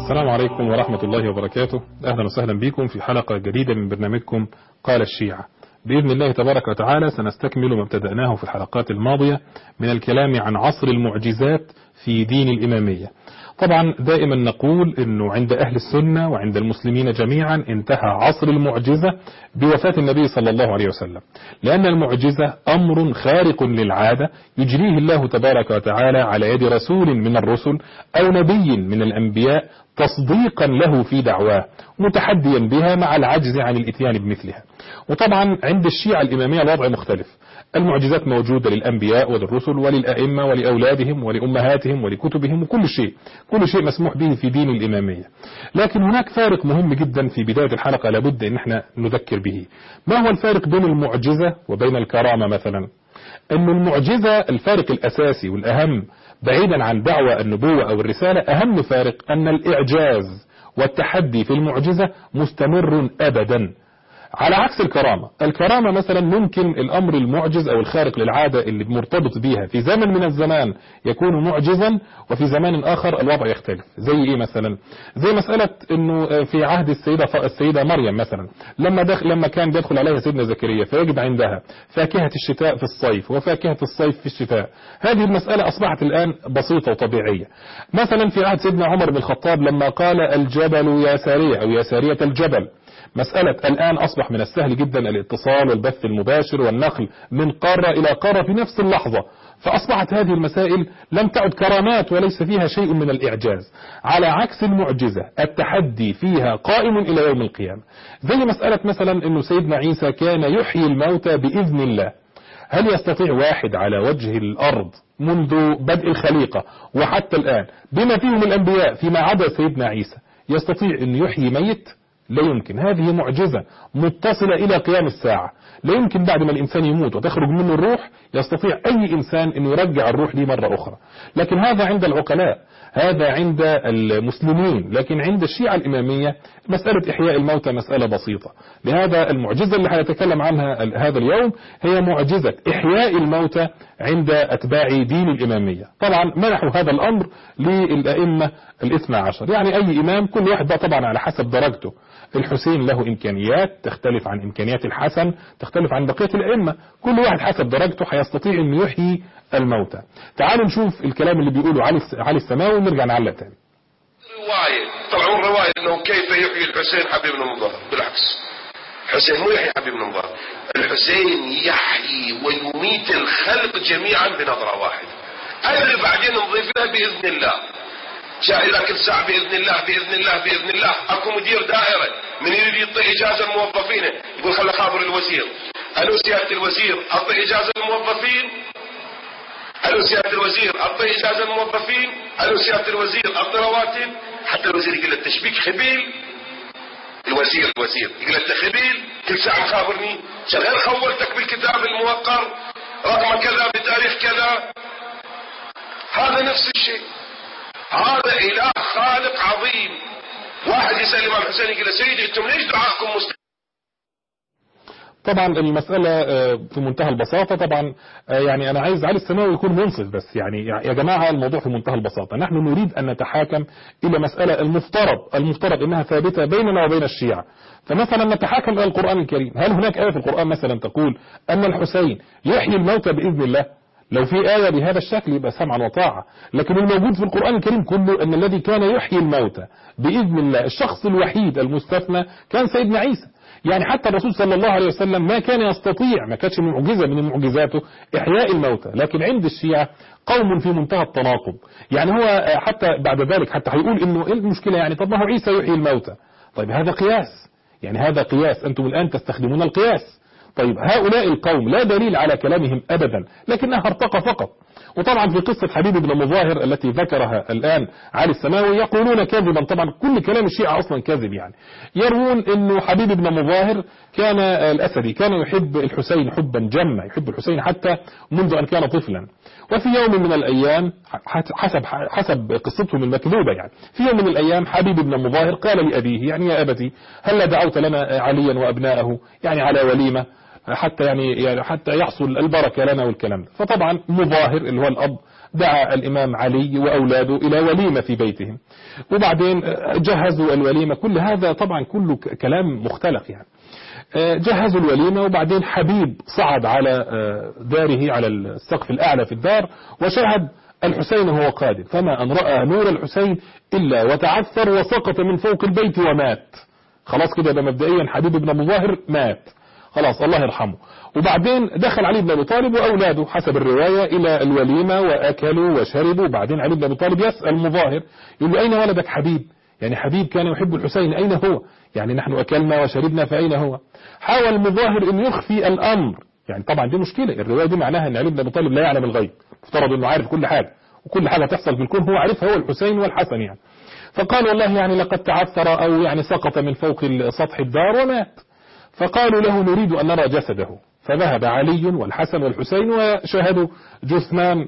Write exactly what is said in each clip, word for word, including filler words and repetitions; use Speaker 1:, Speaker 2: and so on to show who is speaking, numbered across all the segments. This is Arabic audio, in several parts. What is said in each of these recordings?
Speaker 1: السلام عليكم ورحمة الله وبركاته. أهلا وسهلا بكم في حلقة جديدة من برنامجكم قال الشيعة. بإذن الله تبارك وتعالى سنستكمل ما ابتدأناه في الحلقات الماضية من الكلام عن عصر المعجزات في دين الإمامية. طبعا دائما نقول أنه عند أهل السنة وعند المسلمين جميعا انتهى عصر المعجزة بوفاة النبي صلى الله عليه وسلم، لأن المعجزة أمر خارق للعادة يجريه الله تبارك وتعالى على يد رسول من الرسل أو نبي من الأنبياء تصديقا له في دعواه متحديا بها مع العجز عن الاتيان بمثلها. وطبعا عند الشيعة الإمامية الوضع مختلف، المعجزات موجودة للأنبياء وللرسل وللأئمة ولأولادهم ولأمهاتهم ولكتبهم وكل شيء كل شيء مسموح به في دين الإمامية. لكن هناك فارق مهم جدا في بداية الحلقة لابد أن احنا نذكر به. ما هو الفارق بين المعجزة وبين الكرامة مثلا؟ أن المعجزة الفارق الأساسي والأهم بعيدا عن دعوة النبوة أو الرسالة، أهم فارق أن الإعجاز والتحدي في المعجزة مستمر أبدا، على عكس الكرامة. الكرامة مثلا ممكن الأمر المعجز أو الخارق للعادة اللي مرتبط بيها في زمن من الزمان يكون معجزا، وفي زمان آخر الوضع يختلف. زي إيه مثلا؟ زي مسألة أنه في عهد السيدة السيدة مريم مثلا، لما دخل لما كان بيدخل عليها سيدنا زكريا فيجد عندها فاكهة الشتاء في الصيف وفاكهة الصيف في الشتاء. هذه المسألة أصبحت الآن بسيطة وطبيعية. مثلا في عهد سيدنا عمر بن الخطاب لما قال الجبل يا سارية أو يا سارية الجبل، مسألة الآن أصبح من السهل جدا الاتصال والبث المباشر والنقل من قارة إلى قارة في نفس اللحظة، فأصبحت هذه المسائل لم تعد كرامات وليس فيها شيء من الإعجاز، على عكس المعجزة التحدي فيها قائم إلى يوم القيامة. زي مسألة مثلا أنه سيدنا عيسى كان يحيي الموتى بإذن الله. هل يستطيع واحد على وجه الأرض منذ بدء الخليقة وحتى الآن بما فيهم الأنبياء فيما عدا سيدنا عيسى يستطيع أن يحيي ميت؟ لا يمكن. هذه معجزة متصلة إلى قيام الساعة. لا يمكن بعد ما الإنسان يموت وتخرج منه الروح يستطيع أي إنسان أن يرجع الروح دي مرة أخرى. لكن هذا عند العقلاء، هذا عند المسلمين. لكن عند الشيعة الإمامية مسألة إحياء الموتى مسألة بسيطة. لهذا المعجزة اللي هنتكلم عنها هذا اليوم هي معجزة إحياء الموتى عند أتباع دين الإمامية. طبعا منحوا هذا الأمر للأئمة الاثنى عشر، يعني أي إمام كل واحد بقى طبعا على حسب درجته. الحسين له إمكانيات تختلف عن إمكانيات الحسن، تختلف عن بقية الأئمة، كل واحد حسب درجته هيستطيع أن يحيي الموتى. تعالوا نشوف الكلام اللي بيقوله علي علي السماوي ونرجع نعلق تاني.
Speaker 2: رواية طلعوا رواية أنه كيف يحيي الحسين حبيب بن مظاهر. بالعكس، الحسين مو يحيي حبيب بن مظاهر، الحسين يحيي ويميت الخلق جميعا بنظرة واحدة. اللي بعدين نضيف لها بإذن الله، شاهد كل ساعة بإذن الله بإذن الله بإذن الله. أكو مدير دائرة من يريد يعطي إجازة الموظفين يقول خلي خابر الوزير، ألو سيادة الوزير أعطي إجازة الموظفين، ألو سيادة الوزير أعطي إجازة الموظفين، ألو سيادة الوزير أعطي رواتب. حتى الوزير يقول له تشبيك خبيل، الوزير الوزير يقول له خبيل كل ساعة مخابرني، شغل خولتك بالكتاب الموقر رقم كذا بتاريخ كذا. هذا نفس الشيء، هذا إله خالق عظيم. واحد يسأل الإمام حسين يقول له سيدي أنتم ليش دعاءكم مسلم؟
Speaker 1: طبعا المسألة في منتهى البساطة. طبعا يعني أنا عايز علي السماوي يكون منصف، بس يعني يا جماعة الموضوع في منتهى البساطة. نحن نريد أن نتحاكم إلى مسألة المفترض المفترض أنها ثابتة بيننا وبين الشيعة. فمثلا نتحاكم إلى القرآن الكريم. هل هناك آية في القرآن مثلا تقول أن الحسين يحيي الموتى بإذن الله؟ لو في آية بهذا الشكل يبقى سمعا وطاعة. لكن الموجود في القرآن الكريم كله أن الذي كان يحيي الموتى بإذن الله الشخص الوحيد المستثنى كان سيدنا عيسى. يعني حتى الرسول صلى الله عليه وسلم ما كان يستطيع، ما كانتش معجزة من معجزاته إحياء الموتى. لكن عند الشيعة قوم في منتهى التناقض. يعني هو حتى بعد ذلك حتى هيقول إنه إيه المشكلة؟ يعني طب ما هو عيسى يحيي الموتى. طيب هذا قياس، يعني هذا قياس، أنتم الآن تستخدمون القياس. طيب هؤلاء القوم لا دليل على كلامهم أبدا، لكنها ارتقى فقط. وطبعا في قصة حبيب بن مظاهر التي ذكرها الآن علي السماوي يقولون كذبا، طبعا كل كلام الشيعة أصلا كذب. يعني يروون أنه حبيب بن مظاهر كان الأسدي كان يحب الحسين حبا جما، يحب الحسين حتى منذ أن كان طفلا. وفي يوم من الأيام حسب حسب قصتهم المكذوبة، يعني في يوم من الأيام حبيب بن مظاهر قال لأبيه يعني يا أبتي هل دعوت لنا عليا وأبناءه يعني على وليمة حتى يعني, يعني حتى يحصل البركة لنا والكلام ده. فطبعا مظاهر اللي هو الأب دعا الإمام علي وأولاده إلى وليمة في بيتهم، وبعدين جهزوا الوليمة. كل هذا طبعا كله كلام مختلف يعني. جهزوا الوليمة، وبعدين حبيب صعد على داره على السقف الأعلى في الدار وشاهد الحسين وهو قادم، فما أن رأى نور الحسين إلا وتعثر وسقط من فوق البيت ومات. خلاص كده ده مبدئيا حبيب بن مظاهر مات خلاص الله يرحمه. وبعدين دخل علي بن أبي طالب وأولاده حسب الرواية إلى الوليمة وأكلوا وشربوا. وبعدين علي بن أبي طالب يسأل مظاهر يقول له أين ولدك حبيب؟ يعني حبيب كان يحب الحسين، أين هو؟ يعني نحن أكلنا وشربنا فأين هو؟ حاول مظاهر أن يخفي الأمر، يعني طبعا دي مشكلة. الرواية دي معناها أن علي بن أبي طالب لا يعلم الغيب، افترض أنه عارف كل حاجة وكل حاجة تحصل في الكون هو عارفها، هو الحسين والحسن يعني. فقال والله يعني لقد تعثر أو يعني سقط من فوق سطح الدار ومات. فقالوا له نريد أن نرى جسده. فذهب علي والحسن والحسين وشاهدوا جثمان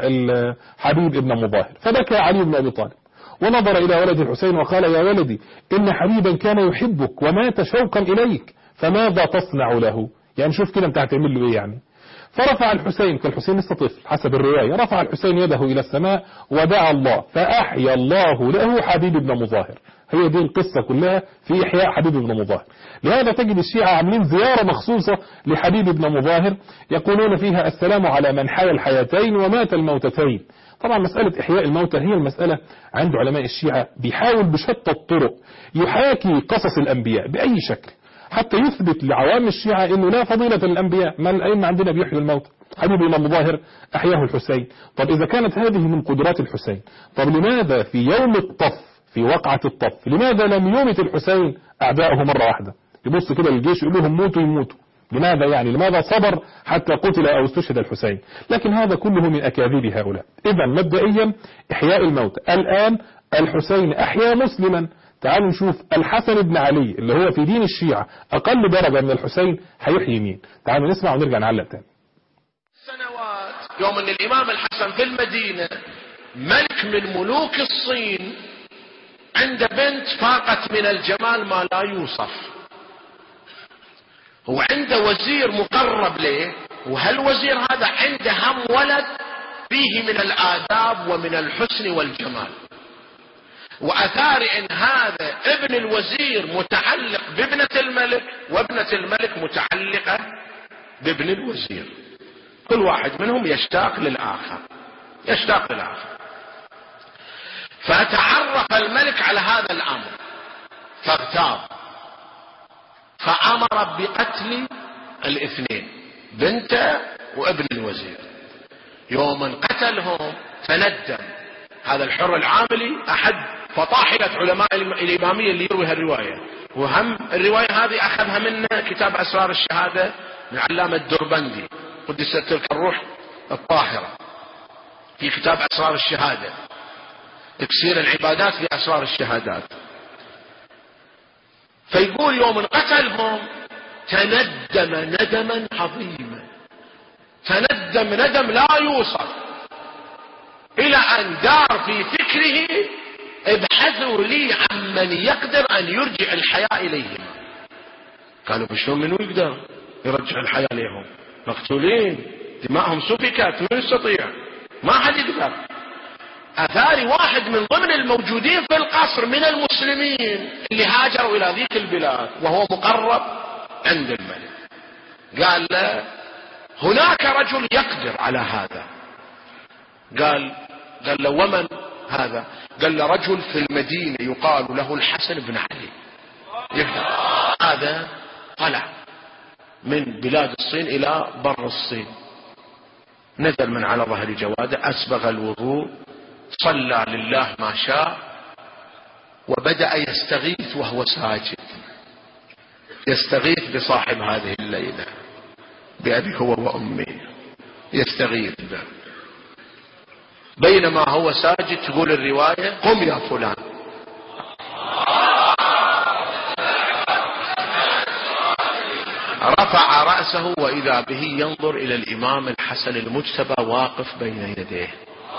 Speaker 1: حبيب ابن مظاهر. فبكى علي بن أبي طالب ونظر إلى ولد الحسين وقال يا ولدي إن حبيبا كان يحبك ومات شوقا إليك، فماذا تصنع له؟ يعني شوف كده انت هتعمل له ايه يعني. فرفع الحسين، كالحسين لسه طفل حسب الرواية، رفع الحسين يده إلى السماء ودعا الله فأحيا الله له حبيب بن مظاهر. هي دي القصة كلها في إحياء حبيب بن مظاهر. لهذا تجد الشيعة عاملين زيارة مخصوصة لحبيب بن مظاهر يقولون فيها السلام على من حيا الحياتين ومات الموتتين. طبعا مسألة إحياء الموتى هي المسألة عند علماء الشيعة، بيحاول بشتى الطرق يحاكي قصص الأنبياء بأي شكل حتى يثبت لعوام الشيعة أنه لا فضيلة للأنبياء، ما الأئمة عندنا بيحيوا الموتى. حبيب بن مظاهر أحياه الحسين. طب إذا كانت هذه من قدرات الحسين، طب لماذا في يوم الطف في وقعة الطف لماذا لم يمت الحسين أعداءه مرة واحدة؟ يبص كده للجيش يقول لهم موتوا يموتوا. لماذا يعني؟ لماذا صبر حتى قتل أو استشهد الحسين؟ لكن هذا كله من أكاذيب هؤلاء. إذا مبدئيا إحياء الموتى. الآن الحسين أحيا مسلما. تعالوا نشوف الحسن بن علي اللي هو في دين الشيعة أقل درجة من الحسين هيحيي مين. تعالوا نسمع ونرجع نعلق تاني.
Speaker 3: سنوات يوم أن الإمام الحسن في المدينة ملك من ملوك الصين عند بنت فاقت من الجمال ما لا يوصف، هو عنده وزير مقرب له، وهالوزير هذا عنده هم ولد فيه من الآداب ومن الحسن والجمال، وأثار إن هذا ابن الوزير متعلق بابنة الملك وابنة الملك متعلقة بابن الوزير، كل واحد منهم يشتاق للآخر يشتاق للآخر. فتعرف الملك على هذا الأمر فاغتاب، فأمر بقتل الاثنين بنته وابن الوزير. يوم قتلهم تندم هذا الحر العاملي أحد فطاحلة علماء الإمامية اللي يروي هالرواية، وهم الرواية هذه أخذها من كتاب أسرار الشهادة من علامة الدربندي قدست تلك الروح الطاهرة في كتاب أسرار الشهادة، تكسير العبادات في أسرار الشهادات. فيقول يوم قتلهم تندم ندما عظيما، تندم ندم لا يوصف، إلى أن دار في فكره ابحثوا لي عن من يقدر أن يرجع الحياة إليهم. قالوا بشلون منو يقدر يرجع الحياة إليهم؟ مقتولين دماءهم سفكت، من يستطيع؟ ما حد يقدر. أثاري واحد من ضمن الموجودين في القصر من المسلمين اللي هاجروا إلى ذيك البلاد وهو مقرب عند الملك، قال له هناك رجل يقدر على هذا. قال قال له ومن هذا؟ قال له رجل في المدينة يقال له الحسن بن علي يقدر. هذا طلع من بلاد الصين إلى بر الصين، نزل من على ظهر جواده، أسبغ الوضوء، صلى لله ما شاء، وبدأ يستغيث وهو ساجد، يستغيث بصاحب هذه الليلة، بأبي هو وأمي، يستغيث به. بينما هو ساجد تقول الرواية قم يا فلان، رفع رأسه وإذا به ينظر إلى الإمام الحسن المجتبى واقف بين يديه.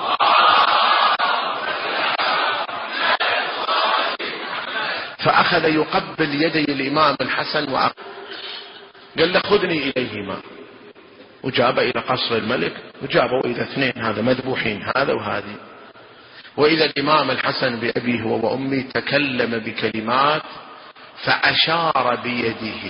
Speaker 3: فأخذ يقبل يدي الإمام الحسن وقال له خذني إليهما. وجاب إلى قصر الملك وجابوا إلى اثنين هذا مذبوحين هذا وهذه. وإذا الإمام الحسن بأبيه وأمي تكلم بكلمات فأشار بيده.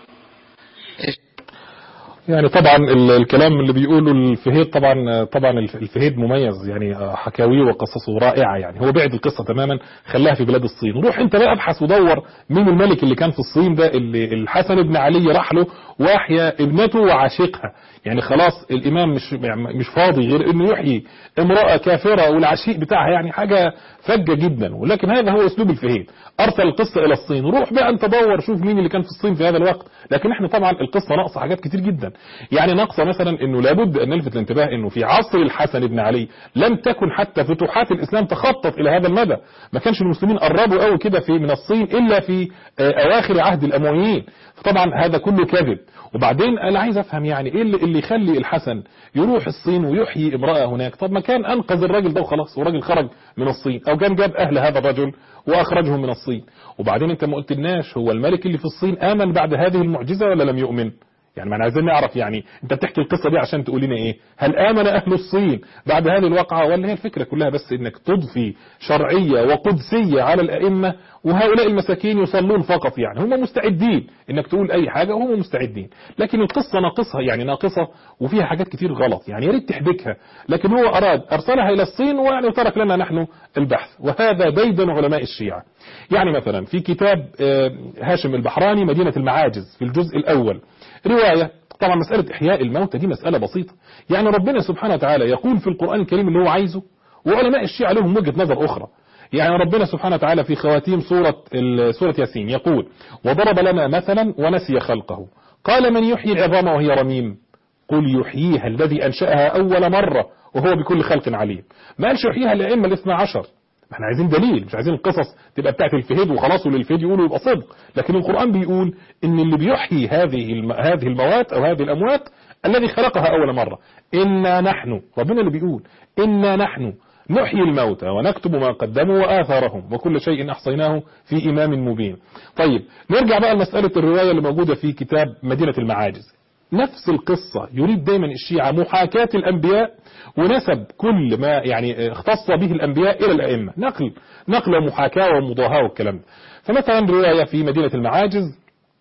Speaker 1: يعني طبعا الكلام اللي بيقوله الفهيد طبعا طبعا الفهيد مميز، يعني حكاويه وقصصه رائعة. يعني هو بعد القصة تماما خلاها في بلاد الصين. روح انت بقى ابحث ودور مين الملك اللي كان في الصين ده اللي الحسن بن علي راح له واحيا ابنته وعشيقها. يعني خلاص الامام مش مش فاضي غير انه يحيي امرأة كافرة والعشيق بتاعها، يعني حاجة فجة جدا. ولكن هذا هو اسلوب الفهيد، ارسل القصة الى الصين. روح بقى انت دور شوف مين اللي كان في الصين في هذا الوقت. لكن احنا طبعا القصة ناقصة حاجات كتير جدا. يعني ناقصة مثلا انه لابد ان نلفت الانتباه انه في عصر الحسن بن علي لم تكن حتى فتوحات الاسلام تخطط الى هذا المدى. ما كانش المسلمين قربوا قوي كده في من الصين الا في اواخر عهد الامويين. فطبعا هذا كله كذب. وبعدين انا عايز افهم يعني ايه اللي, اللي يخلي الحسن يروح الصين ويحيي امرأة هناك؟ طب ما كان انقذ الراجل ده وخلاص، والراجل خرج من الصين، او كان جاب اهل هذا الرجل واخرجهم من الصين. وبعدين انت ما قلتلناش هو الملك اللي في الصين امن بعد هذه المعجزة ولا لم يؤمن؟ يعني ما انا عايزين نعرف، يعني انت بتحكي القصة دي عشان تقول لنا ايه؟ هل امن اهل الصين بعد هذه الواقعة، ولا هي الفكرة كلها بس انك تضفي شرعية وقدسية على الائمة وهؤلاء المساكين يصلون فقط؟ يعني هم مستعدين انك تقول اي حاجة وهم مستعدين، لكن القصة ناقصها، يعني ناقصة وفيها حاجات كتير غلط. يعني يا ريت تحبكها، لكن هو اراد ارسلها الى الصين ويعني ترك لنا نحن البحث. وهذا ديدن علماء الشيعة. يعني مثلا في كتاب هاشم البحراني مدينة المعاجز في الجزء الاول رواية. طبعا مسألة إحياء الموتى دي مسألة بسيطة. يعني ربنا سبحانه وتعالى يقول في القرآن الكريم اللي هو عايزه، وعلماء الشيعة لهم وجهة نظر أخرى. يعني ربنا سبحانه وتعالى في خواتيم سورة سورة ياسين يقول: وضرب لنا مثلا ونسي خلقه قال من يحيي العظام وهي رميم قل يحييها الذي أنشأها أول مرة وهو بكل خلق عليم. ما قالش يحييها الأئمة الاثنى عشر. احنا عايزين دليل، مش عايزين القصص تبقى بتاعت الفهيد وخلاص وللفهيد يقولوا يبقى صدق. لكن القرآن بيقول ان اللي بيحيي هذه الم... هذه الموات او هذه الاموات الذي خلقها اول مرة. إنا نحن، ربنا اللي بيقول إنا نحن نحيي الموتى ونكتب ما قدموا وآثارهم وكل شيء أحصيناه في إمام مبين. طيب نرجع بقى لمسألة الرواية اللي موجودة في كتاب مدينة المعاجز. نفس القصة يريد دايما الشيعة محاكاة الأنبياء ونسب كل ما يعني اختص به الأنبياء إلى الأئمة، نقل نقل ومحاكاة ومضاهاة والكلام ده. فمثلا رواية في مدينة المعاجز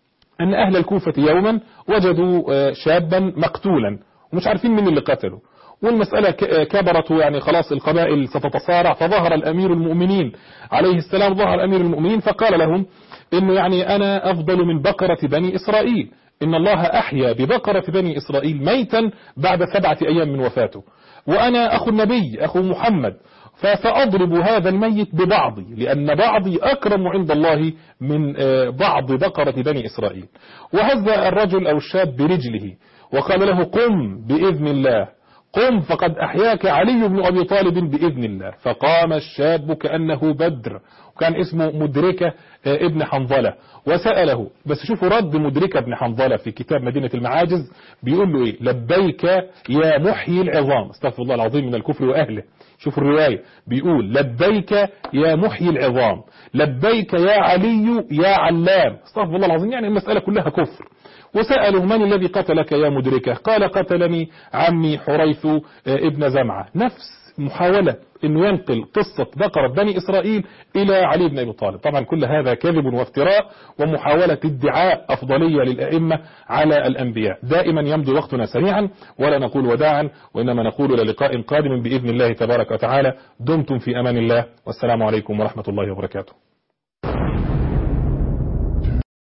Speaker 1: أن أهل الكوفة يوما وجدوا شابا مقتولا ومش عارفين من اللي قتله، والمسألة كبرت يعني خلاص القبائل ستتصارع. فظهر الأمير المؤمنين عليه السلام، ظهر أمير المؤمنين فقال لهم إنه يعني أنا أفضل من بقرة بني إسرائيل، إن الله أحيا ببقرة بني إسرائيل ميتا بعد سبعة أيام من وفاته، وأنا أخو النبي أخو محمد، فسأضرب هذا الميت ببعضي لأن بعضي أكرم عند الله من بعض بقرة بني إسرائيل. وهز الرجل أو الشاب برجله وقال له قم بإذن الله، قم فقد أحياك علي بن أبي طالب بإذن الله. فقام الشاب كأنه بدر، وكان اسمه مدركة ابن حنظلة، وسأله. بس شوفوا رد مدركة ابن حنظلة في كتاب مدينة المعاجز بيقول له ايه: لبيك يا محيي العظام. استغفر الله العظيم من الكفر وأهله. شوفوا الرواية بيقول: لبيك يا محيي العظام، لبيك يا علي يا علام. استغفر الله العظيم، يعني المسألة كلها كفر. وسأله: من الذي قتلك يا مدركة؟ قال: قتلني عمي حريث ابن زمعة. نفس محاولة انه ينقل قصة بقرة بني إسرائيل إلى علي بن أبي طالب. طبعا كل هذا كذب وافتراء ومحاولة ادعاء أفضلية للأئمة على الأنبياء. دائما يمضي وقتنا سريعا ولا نقول وداعا، وإنما نقول للقاء قادم بإذن الله تبارك وتعالى. دمتم في أمان الله، والسلام عليكم ورحمة الله وبركاته.